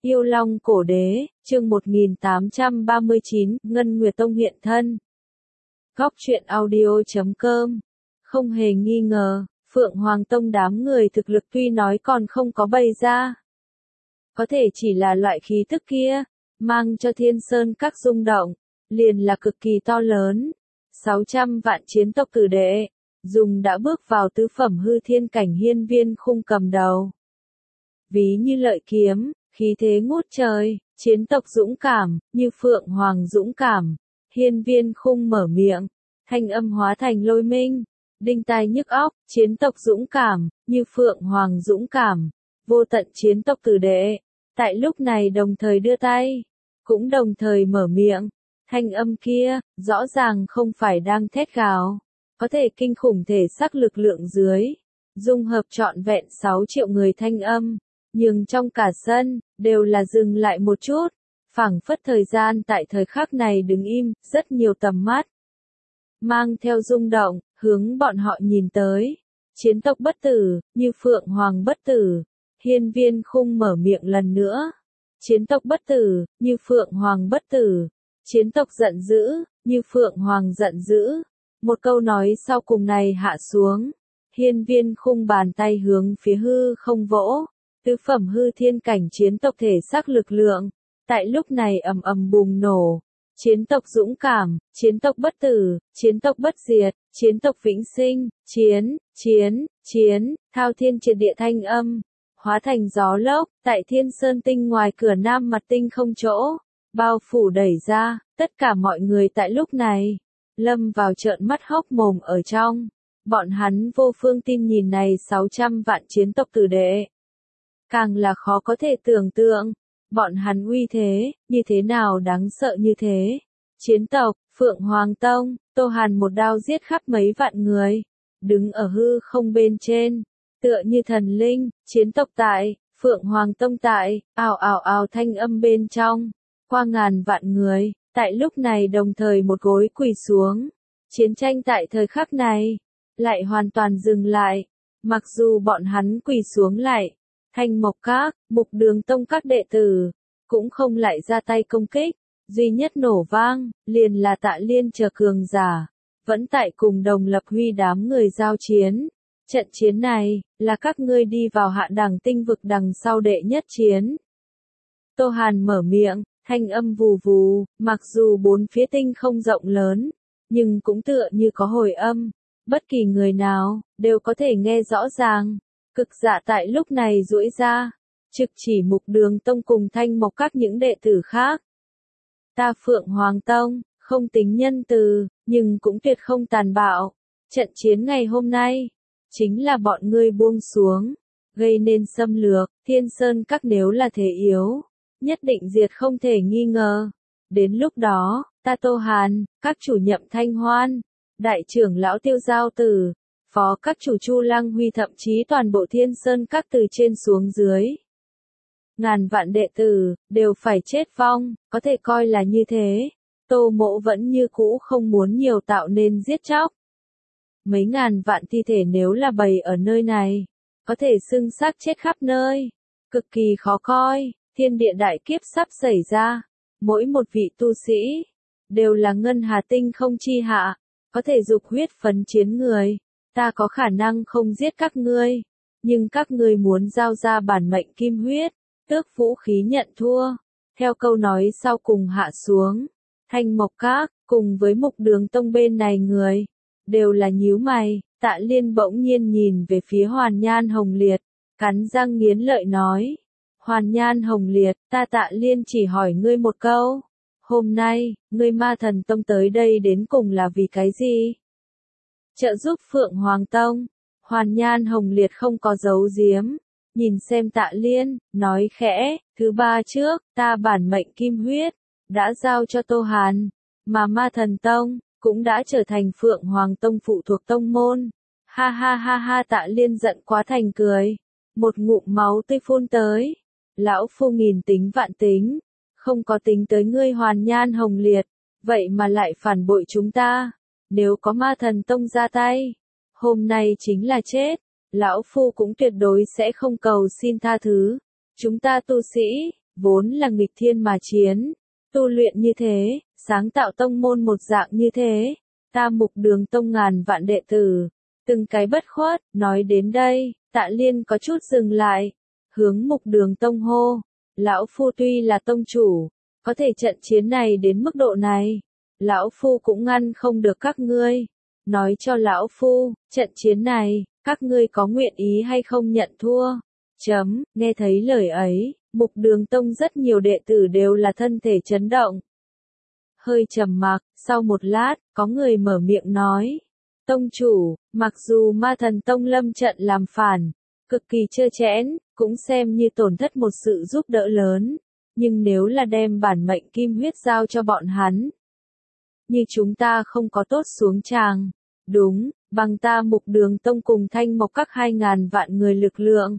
Yêu Long Cổ Đế, chương 1839, Ngân Nguyệt Tông hiện thân. Góc truyện audio.com. Không hề nghi ngờ, Phượng Hoàng Tông đám người thực lực tuy nói còn không có bày ra. Có thể chỉ là loại khí tức kia, mang cho Thiên Sơn các rung động, liền là cực kỳ to lớn. 600 vạn chiến tộc tử đệ, dùng đã bước vào tứ phẩm hư thiên cảnh hiên viên khung cầm đầu. Ví như lợi kiếm, khí thế ngút trời, chiến tộc dũng cảm, như Phượng Hoàng dũng cảm. Hiên viên khung mở miệng, thanh âm hóa thành lôi minh, đinh tai nhức óc, chiến tộc dũng cảm, như Phượng Hoàng dũng cảm. Vô tận chiến tộc tử đệ, tại lúc này đồng thời đưa tay, cũng đồng thời mở miệng. Thanh âm kia, rõ ràng không phải đang thét gào, có thể kinh khủng thể xác lực lượng dưới, dung hợp trọn vẹn 6 triệu người thanh âm, nhưng trong cả sân, đều là dừng lại một chút, phảng phất thời gian tại thời khắc này đứng im, rất nhiều tầm mắt. Mang theo rung động, hướng bọn họ nhìn tới, chiến tộc bất tử, như Phượng Hoàng bất tử, hiên viên khung mở miệng lần nữa. Chiến tộc bất tử, như Phượng Hoàng bất tử. Chiến tộc giận dữ, như Phượng Hoàng giận dữ. Một câu nói sau cùng này hạ xuống. Hiên viên khung bàn tay hướng phía hư không vỗ. Tứ phẩm hư thiên cảnh chiến tộc thể xác lực lượng. Tại lúc này ầm ầm bùng nổ. Chiến tộc dũng cảm, chiến tộc bất tử, chiến tộc bất diệt, chiến tộc vĩnh sinh, chiến, thao thiên triệt địa thanh âm. Hóa thành gió lốc, tại Thiên Sơn Tinh ngoài cửa nam mặt tinh không chỗ. Bao phủ đẩy ra, tất cả mọi người tại lúc này, lâm vào trợn mắt hốc mồm ở trong. Bọn hắn vô phương tin nhìn này 600 vạn chiến tộc tử đệ. Càng là khó có thể tưởng tượng, bọn hắn uy thế, như thế nào đáng sợ như thế. Chiến tộc, Phượng Hoàng Tông, Tô Hàn một đao giết khắp mấy vạn người, đứng ở hư không bên trên, tựa như thần linh, chiến tộc tại, Phượng Hoàng Tông tại, ào ào ào thanh âm bên trong. Qua ngàn vạn người, tại lúc này đồng thời một gối quỳ xuống. Chiến tranh tại thời khắc này, lại hoàn toàn dừng lại. Mặc dù bọn hắn quỳ xuống lại, Thanh Mộc Các, Mục Đường Tông các đệ tử, cũng không lại ra tay công kích. Duy nhất nổ vang, liền là Tạ Liên chờ cường giả, vẫn tại cùng Đồng Lập Huy đám người giao chiến. Trận chiến này, là các ngươi đi vào hạ đẳng tinh vực đằng sau đệ nhất chiến. Tô Hàn mở miệng. Thanh âm vù vù, mặc dù bốn phía tinh không rộng lớn, nhưng cũng tựa như có hồi âm, bất kỳ người nào, đều có thể nghe rõ ràng. Cực dạ tại lúc này duỗi ra, trực chỉ Mục Đường Tông cùng Thanh Mộc các những đệ tử khác. Ta Phượng Hoàng Tông, không tính nhân từ, nhưng cũng tuyệt không tàn bạo. Trận chiến ngày hôm nay, chính là bọn ngươi buông xuống, gây nên xâm lược, Thiên Sơn các nếu là thế yếu. Nhất định diệt không thể nghi ngờ. Đến lúc đó, ta Tô Hàn, các chủ nhậm Thanh Hoan, đại trưởng lão Tiêu Giao Tử, phó các chủ Chu Lăng Huy thậm chí toàn bộ Thiên Sơn các từ trên xuống dưới. Ngàn vạn đệ tử, đều phải chết vong, có thể coi là như thế. Tô Mộ vẫn như cũ không muốn nhiều tạo nên giết chóc. Mấy ngàn vạn thi thể nếu là bày ở nơi này, có thể xưng xác chết khắp nơi. Cực kỳ khó coi. Thiên địa đại kiếp sắp xảy ra, mỗi một vị tu sĩ, đều là ngân hà tinh không chi hạ, có thể dục huyết phấn chiến người, ta có khả năng không giết các ngươi, nhưng các ngươi muốn giao ra bản mệnh kim huyết, tước vũ khí nhận thua. Theo câu nói sau cùng hạ xuống, Thanh Mộc Các, cùng với Mục Đường Tông bên này người, đều là nhíu mày. Tạ Liên bỗng nhiên nhìn về phía Hoàn Nhan Hồng Liệt, cắn răng nghiến lợi nói. Hoàn Nhan Hồng Liệt, ta Tạ Liên chỉ hỏi ngươi một câu. Hôm nay, ngươi Ma Thần Tông tới đây đến cùng là vì cái gì? Trợ giúp Phượng Hoàng Tông. Hoàn Nhan Hồng Liệt không có giấu giếm. Nhìn xem Tạ Liên, nói khẽ, thứ ba trước, ta bản mệnh kim huyết, đã giao cho Tô Hàn. Mà Ma Thần Tông, cũng đã trở thành Phượng Hoàng Tông phụ thuộc tông môn. Ha ha ha ha Tạ Liên giận quá thành cười. Một ngụm máu tươi phun tới. Lão phu nghìn tính vạn tính, không có tính tới ngươi Hoàn Nhan Hồng Liệt, vậy mà lại phản bội chúng ta. Nếu có Ma Thần Tông ra tay, hôm nay chính là chết, lão phu cũng tuyệt đối sẽ không cầu xin tha thứ. Chúng ta tu sĩ, vốn là nghịch thiên mà chiến, tu luyện như thế, sáng tạo tông môn một dạng như thế, ta Mục Đường Tông ngàn vạn đệ tử, từng cái bất khuất, nói đến đây, Tạ Liên có chút dừng lại, hướng Mục Đường Tông hô, lão phu tuy là tông chủ, có thể trận chiến này đến mức độ này, lão phu cũng ngăn không được các ngươi, nói cho lão phu, trận chiến này, các ngươi có nguyện ý hay không nhận thua, nghe thấy lời ấy, Mục Đường Tông rất nhiều đệ tử đều là thân thể chấn động. Hơi trầm mặc, sau một lát, có người mở miệng nói. Tông chủ, mặc dù Ma Thần Tông lâm trận làm phản, cực kỳ trơ trẽn, cũng xem như tổn thất một sự giúp đỡ lớn, nhưng nếu là đem bản mệnh kim huyết giao cho bọn hắn, như chúng ta không có tốt xuống tràng, đúng, bằng ta Mục Đường Tông cùng Thanh Mộc các 2.000 vạn người lực lượng.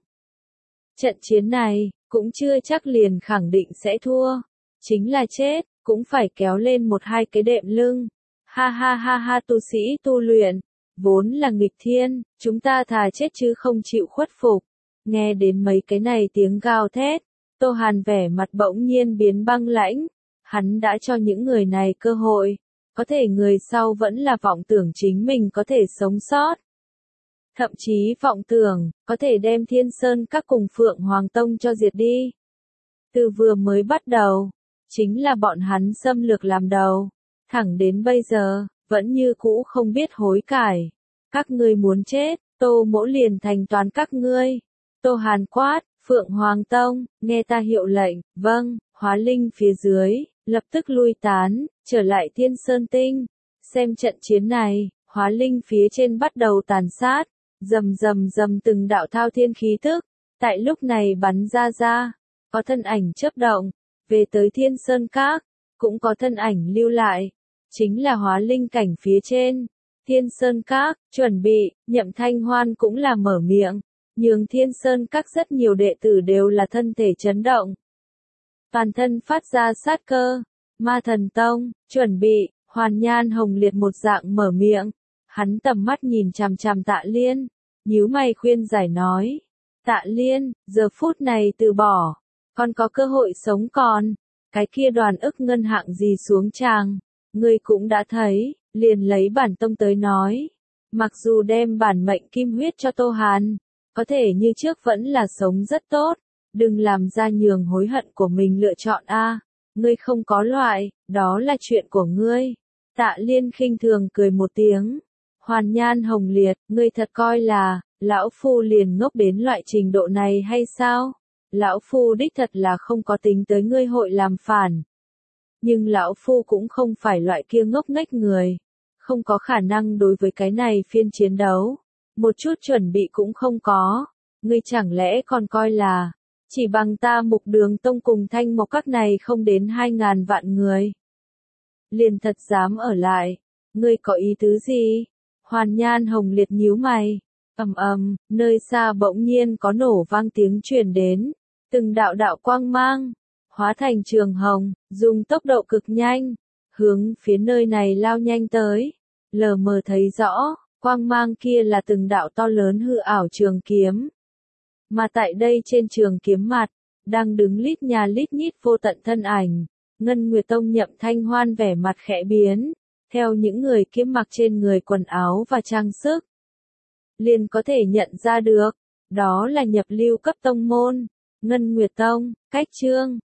Trận chiến này, cũng chưa chắc liền khẳng định sẽ thua, chính là chết, cũng phải kéo lên một hai cái đệm lưng. Ha ha ha ha, tu sĩ tu luyện, vốn là nghịch thiên, chúng ta thà chết chứ không chịu khuất phục. Nghe đến mấy cái này tiếng gào thét, Tô Hàn vẻ mặt bỗng nhiên biến băng lãnh, hắn đã cho những người này cơ hội, có thể người sau vẫn là vọng tưởng chính mình có thể sống sót. Thậm chí vọng tưởng, có thể đem Thiên Sơn các cùng Phượng Hoàng Tông cho diệt đi. Từ vừa mới bắt đầu, chính là bọn hắn xâm lược làm đầu, thẳng đến bây giờ, vẫn như cũ không biết hối cải. Các ngươi muốn chết, Tô Mỗ liền thành toàn các ngươi. Tô Hàn quát, Phượng Hoàng Tông, nghe ta hiệu lệnh, vâng, hóa linh phía dưới, lập tức lui tán, trở lại Thiên Sơn Tinh. Xem trận chiến này, hóa linh phía trên bắt đầu tàn sát, rầm rầm rầm từng đạo thao thiên khí tức, tại lúc này bắn ra, có thân ảnh chớp động, về tới Thiên Sơn Các, cũng có thân ảnh lưu lại, chính là hóa linh cảnh phía trên. Thiên Sơn Các, chuẩn bị, Nhậm Thanh Hoan cũng là mở miệng, nhường Thiên Sơn Các rất nhiều đệ tử đều là thân thể chấn động. Toàn thân phát ra sát cơ, Ma Thần Tông, chuẩn bị, Hoàn Nhan Hồng Liệt một dạng mở miệng, hắn tầm mắt nhìn chằm chằm Tạ Liên, nhíu mày khuyên giải nói, Tạ Liên, giờ phút này từ bỏ, còn có cơ hội sống còn, cái kia đoàn ức ngân hạng gì xuống tràng, ngươi cũng đã thấy, liền lấy bản tông tới nói, mặc dù đem bản mệnh kim huyết cho Tô Hàn, có thể như trước vẫn là sống rất tốt, đừng làm ra nhường hối hận của mình lựa chọn a, ngươi không có loại, đó là chuyện của ngươi. Tạ Liên khinh thường cười một tiếng, Hoàn Nhan Hồng Liệt, ngươi thật coi là, lão phu liền ngốc đến loại trình độ này hay sao? Lão phu đích thật là không có tính tới ngươi hội làm phản. Nhưng lão phu cũng không phải loại kia ngốc nghếch người, không có khả năng đối với cái này phiên chiến đấu, một chút chuẩn bị cũng không có, ngươi chẳng lẽ còn coi là, chỉ bằng ta Mục Đường Tông cùng Thanh Mộc các này không đến 2.000 vạn người. Liền thật dám ở lại, ngươi có ý tứ gì? Hoàn Nhan Hồng Liệt nhíu mày, nơi xa bỗng nhiên có nổ vang tiếng truyền đến, từng đạo đạo quang mang, hóa thành trường hồng, dùng tốc độ cực nhanh, hướng phía nơi này lao nhanh tới, lờ mờ thấy rõ, quang mang kia là từng đạo to lớn hư ảo trường kiếm. Mà tại đây trên trường kiếm mặt, đang đứng lít nhà lít nhít vô tận thân ảnh, Ngân Nguyệt Tông Nhậm Thanh Hoan vẻ mặt khẽ biến, theo những người kiếm mặc trên người quần áo và trang sức. Liền có thể nhận ra được, đó là nhập lưu cấp tông môn, Ngân Nguyệt Tông, Cách Chương.